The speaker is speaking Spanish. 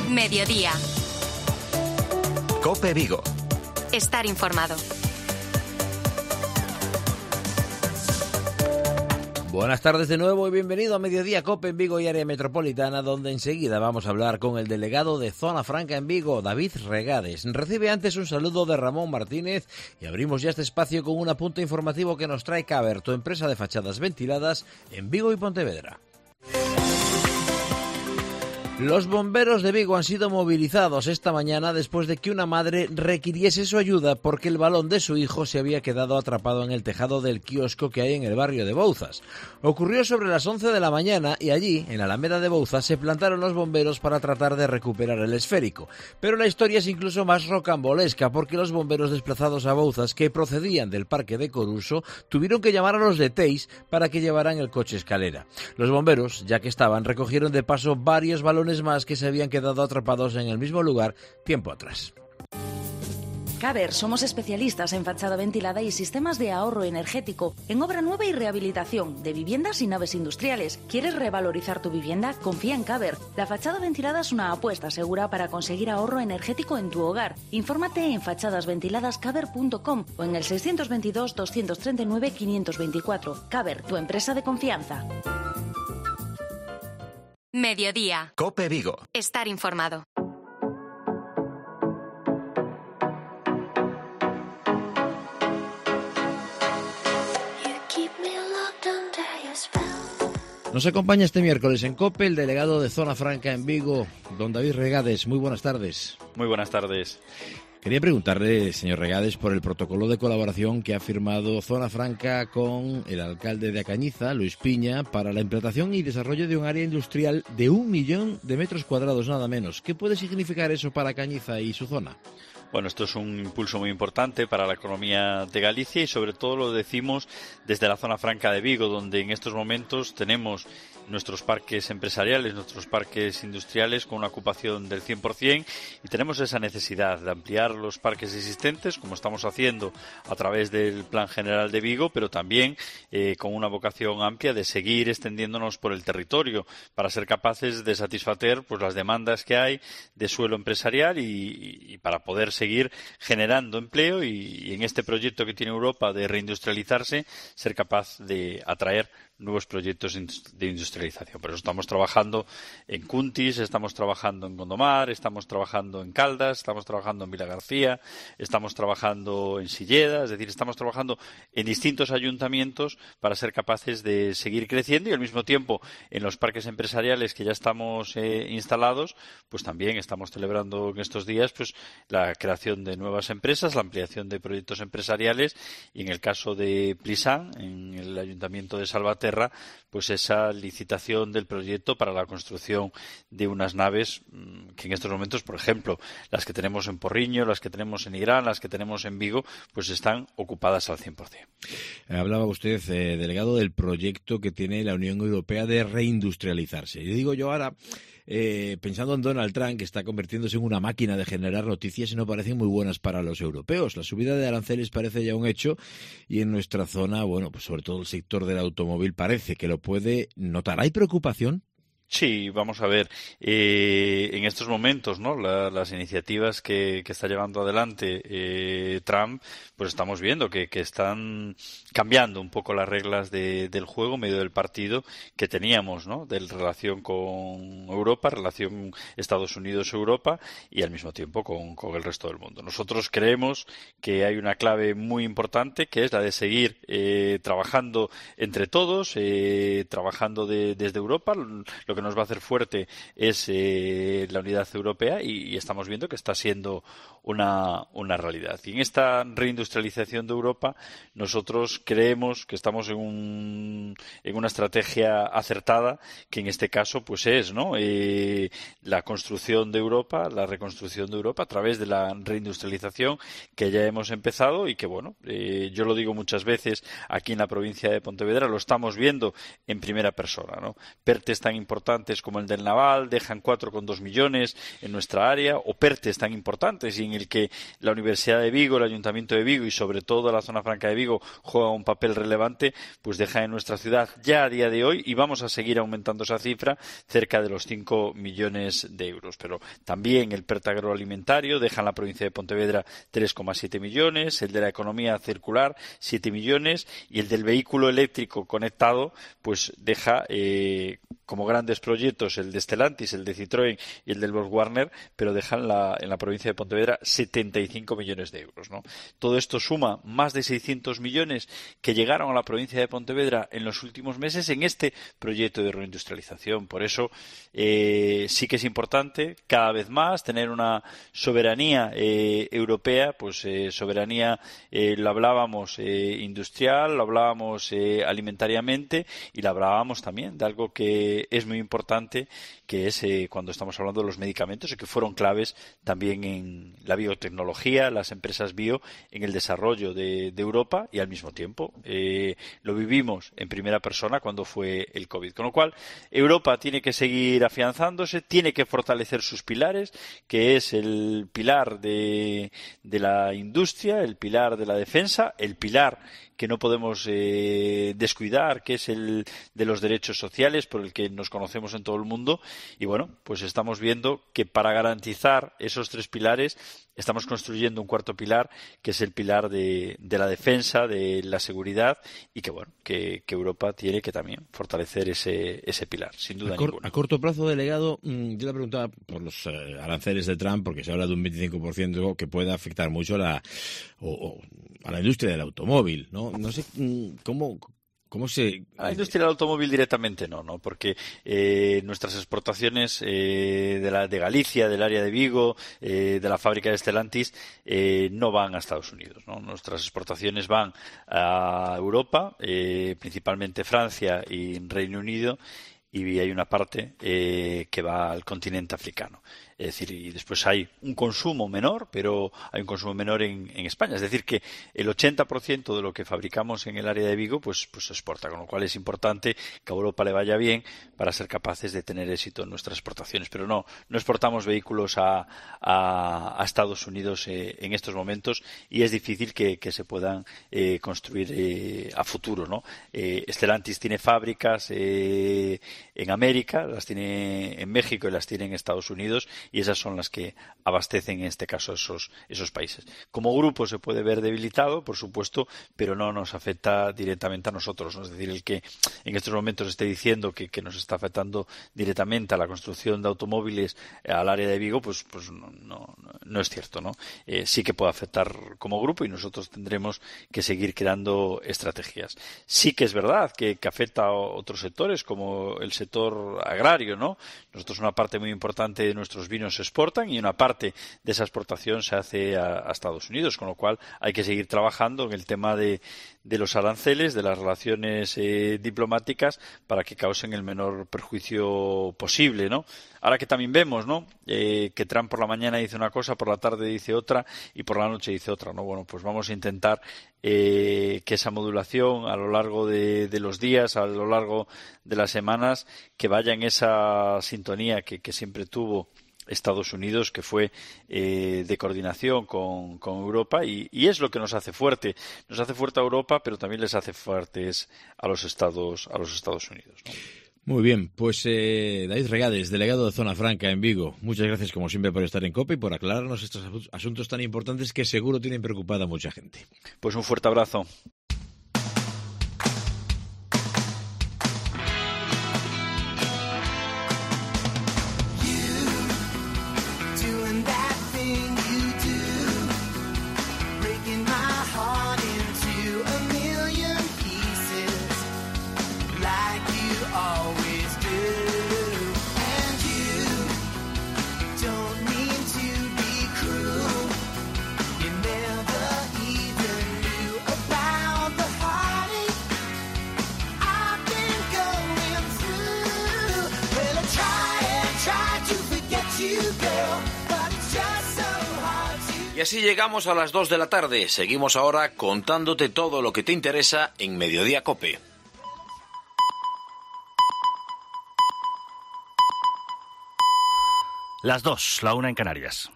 Mediodía. COPE Vigo. Estar informado. Buenas tardes de nuevo y bienvenido a Mediodía COPE en Vigo y área metropolitana, donde enseguida vamos a hablar con el delegado de Zona Franca en Vigo, David Regades. Recibe antes un saludo de Ramón Martínez y abrimos ya este espacio con un apunte informativo que nos trae Caber, tu empresa de fachadas ventiladas en Vigo y Pontevedra. Los bomberos de Vigo han sido movilizados esta mañana después de que una madre requiriese su ayuda porque el balón de su hijo se había quedado atrapado en el tejado del kiosco que hay en el barrio de Bouzas. Ocurrió sobre las 11 de la mañana y allí, en la Alameda de Bouzas, se plantaron los bomberos para tratar de recuperar el esférico. Pero la historia es incluso más rocambolesca porque los bomberos desplazados a Bouzas, que procedían del parque de Coruso, tuvieron que llamar a los de Teis para que llevaran el coche escalera. Los bomberos, ya que estaban, recogieron de paso varios balones más que se habían quedado atrapados en el mismo lugar tiempo atrás. Caber, somos especialistas en fachada ventilada y sistemas de ahorro energético, en obra nueva y rehabilitación de viviendas y naves industriales. ¿Quieres revalorizar tu vivienda? Confía en Caber. La fachada ventilada es una apuesta segura para conseguir ahorro energético en tu hogar. Infórmate en fachadasventiladascaber.com o en el 622 239 524. Caber, tu empresa de confianza. Mediodía. COPE Vigo. Estar informado. Nos acompaña este miércoles en COPE el delegado de Zona Franca en Vigo, don David Regades. Muy buenas tardes. Muy buenas tardes. Quería preguntarle, señor Regades, por el protocolo de colaboración que ha firmado Zona Franca con el alcalde de Acañiza, Luis Piña, para la implantación y desarrollo de un área industrial de 1 millón de metros cuadrados, nada menos. ¿Qué puede significar eso para Acañiza y su zona? Bueno, esto es un impulso muy importante para la economía de Galicia y sobre todo lo decimos desde la Zona Franca de Vigo, donde en estos momentos tenemos nuestros parques empresariales, nuestros parques industriales con una ocupación del 100% y tenemos esa necesidad de ampliar los parques existentes, como estamos haciendo a través del Plan General de Vigo, pero también con una vocación amplia de seguir extendiéndonos por el territorio para ser capaces de satisfacer pues las demandas que hay de suelo empresarial y para poder seguir generando empleo y en este proyecto que tiene Europa de reindustrializarse, ser capaz de atraer nuevos proyectos de industrialización. Por eso estamos trabajando en Cuntis, estamos trabajando en Gondomar, estamos trabajando en Caldas, estamos trabajando en Vilagarcía, estamos trabajando en Silleda, es decir, estamos trabajando en distintos ayuntamientos para ser capaces de seguir creciendo y al mismo tiempo en los parques empresariales que ya estamos instalados, pues también estamos celebrando en estos días pues la creación de nuevas empresas, la ampliación de proyectos empresariales y en el caso de Plisán, en el ayuntamiento de Salvaterra, pues esa licitación del proyecto para la construcción de unas naves que en estos momentos, por ejemplo, las que tenemos en Porriño, las que tenemos en Nigrán, las que tenemos en Vigo, pues están ocupadas al 100%. Hablaba usted, delegado, del proyecto que tiene la Unión Europea de reindustrializarse. Y digo yo ahora, pensando en Donald Trump, que está convirtiéndose en una máquina de generar noticias y no parecen muy buenas para los europeos. La subida de aranceles parece ya un hecho y en nuestra zona, bueno, pues sobre todo el sector del automóvil parece que lo puede notar. ¿Hay preocupación? Sí, vamos a ver, en estos momentos, ¿no? Las iniciativas que está llevando adelante Trump, pues estamos viendo que están cambiando un poco las reglas del juego en medio del partido que teníamos, ¿no? De relación con Europa, relación Estados Unidos-Europa y al mismo tiempo con el resto del mundo. Nosotros creemos que hay una clave muy importante que es la de seguir trabajando entre todos, trabajando desde Europa. Lo que nos va a hacer fuerte es la unidad europea y estamos viendo que está siendo una realidad. Y en esta reindustrialización de Europa nosotros creemos que estamos en una estrategia acertada que en este caso pues es, ¿no? La construcción de Europa, la reconstrucción de Europa a través de la reindustrialización que ya hemos empezado y que bueno, yo lo digo muchas veces aquí en la provincia de Pontevedra, lo estamos viendo en primera persona, ¿no? PERTE es tan importante importantes como el del Naval, dejan 4,2 millones en nuestra área, o PERTEs tan importantes y en el que la Universidad de Vigo, el Ayuntamiento de Vigo y sobre todo la Zona Franca de Vigo juega un papel relevante, pues dejan en nuestra ciudad ya a día de hoy, y vamos a seguir aumentando esa cifra, cerca de los 5 millones de euros. Pero también el PERT agroalimentario deja en la provincia de Pontevedra 3,7 millones, el de la economía circular 7 millones y el del vehículo eléctrico conectado pues deja como grandes proyectos el de Stellantis, el de Citroën y el del Volkswagen, pero dejan en la provincia de Pontevedra 75 millones de euros, ¿no? Todo esto suma más de 600 millones que llegaron a la provincia de Pontevedra en los últimos meses en este proyecto de reindustrialización. Por eso sí que es importante cada vez más tener una soberanía europea, pues soberanía, lo hablábamos industrial, lo hablábamos alimentariamente y lo hablábamos también de algo que es muy importante, que es cuando estamos hablando de los medicamentos y que fueron claves también en la biotecnología, las empresas bio, en el desarrollo de Europa, y al mismo tiempo lo vivimos en primera persona cuando fue el COVID. Con lo cual, Europa tiene que seguir afianzándose, tiene que fortalecer sus pilares, que es el pilar de la industria, el pilar de la defensa, el pilar que no podemos descuidar, que es el de los derechos sociales, por el que nos conocemos en todo el mundo. Y bueno, pues estamos viendo que para garantizar esos tres pilares estamos construyendo un cuarto pilar, que es el pilar de la defensa, de la seguridad, y que bueno, que Europa tiene que también fortalecer ese pilar, sin duda ninguna. A corto plazo, delegado, yo le preguntaba por los aranceles de Trump, porque se habla de un 25% que puede afectar mucho a la industria del automóvil, ¿no? No sé cómo se... La industria del automóvil directamente no, porque nuestras exportaciones de Galicia, del área de Vigo, de la fábrica de Stellantis, no van a Estados Unidos, ¿no? Nuestras exportaciones van a Europa, principalmente Francia y Reino Unido, y hay una parte que va al continente africano. Es decir, y después hay un consumo menor, pero hay un consumo menor en España. Es decir, que el 80% de lo que fabricamos en el área de Vigo pues se exporta, con lo cual es importante que a Europa le vaya bien para ser capaces de tener éxito en nuestras exportaciones. Pero no exportamos vehículos a Estados Unidos en estos momentos, y es difícil que se puedan construir a futuro, ¿no? Stellantis tiene fábricas en América, las tiene en México y las tiene en Estados Unidos, y esas son las que abastecen en este caso esos países. Como grupo se puede ver debilitado, por supuesto, pero no nos afecta directamente a nosotros, ¿no? Es decir, el que en estos momentos esté diciendo que nos está afectando directamente a la construcción de automóviles al área de Vigo, pues no es cierto, ¿no? Sí que puede afectar como grupo, y nosotros tendremos que seguir creando estrategias. Sí que es verdad que afecta a otros sectores, como el sector agrario, ¿no? Nosotros, una parte muy importante de nuestros vinos se exportan, y una parte de esa exportación se hace a Estados Unidos, con lo cual hay que seguir trabajando en el tema de los aranceles, de las relaciones diplomáticas, para que causen el menor perjuicio posible, ¿no? Ahora que también vemos, ¿no?, que Trump por la mañana dice una cosa, por la tarde dice otra y por la noche dice otra, ¿no? Bueno, pues vamos a intentar que esa modulación a lo largo de los días, a lo largo de las semanas, que vaya en esa sintonía que siempre tuvo Estados Unidos, que fue de coordinación con Europa, y es lo que nos hace fuerte. Nos hace fuerte a Europa, pero también les hace fuertes a los Estados Unidos, ¿no? Muy bien, pues David Regades, delegado de Zona Franca en Vigo, muchas gracias como siempre por estar en COPE y por aclararnos estos asuntos tan importantes que seguro tienen preocupada a mucha gente. Pues un fuerte abrazo. Y así llegamos a las 2 de la tarde. Seguimos ahora contándote todo lo que te interesa en Mediodía COPE. Las 2, la 1 en Canarias.